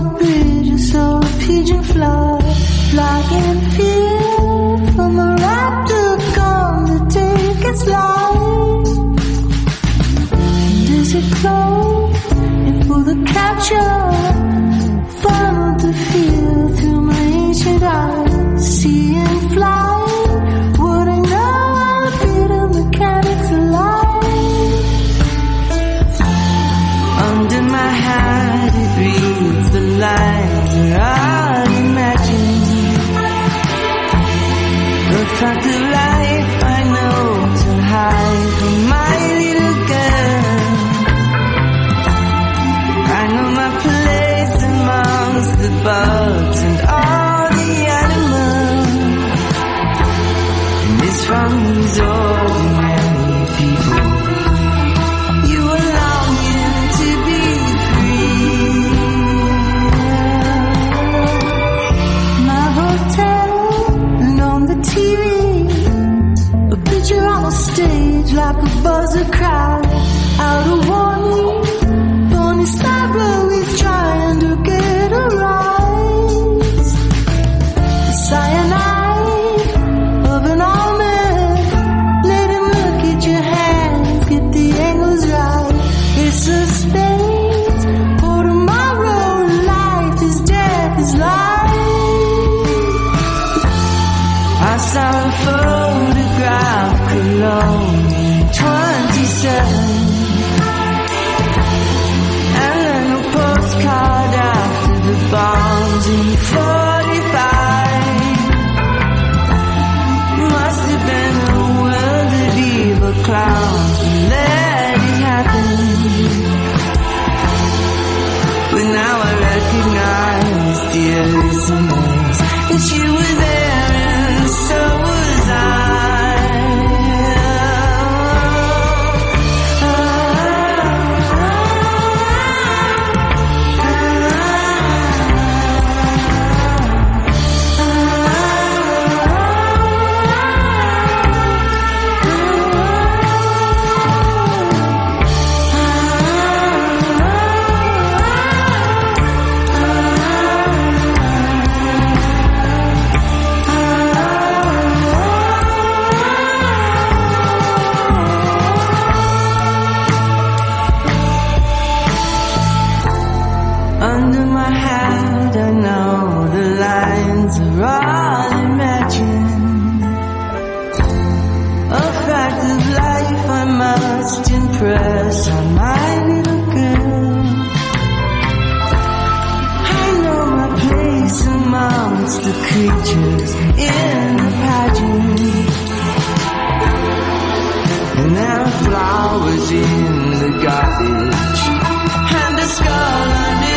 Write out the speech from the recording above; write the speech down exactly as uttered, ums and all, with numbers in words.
the bridge, I saw a pigeon fly, flying fear from a raptor come to take its life. And as it closed, it pulled the capture, followed the fear through my ancient eyes, seeing fly. Would I know feel the mechanics alive? Under my hat it reads the lines that I'll imagine. The fact of life I know to hide from my little girl. I know my place amongst the birds and all the animals. And it's from these ordinary people you are longing to be free. My hotel and on the T V, a picture on a stage like a buzzer crowd. Out of warning, Bonnie Stabler is trying to get a rise. The cyanide of an almond, let him look at your hands, get the angles right. It's a space for tomorrow, life is death is life. I saw a photograph alone in twenty-seven, and then a postcard after the bombs in forty-five. Must have been a world of evil clowns who let it happen. But now I recognize, dear listeners, that you were there and so was I. Under my hat I know the lines are all imagined. A fact of life I must impress on my little girl. I know my place amongst the creatures in the pageant. And there are flowers in the garbage and a skull under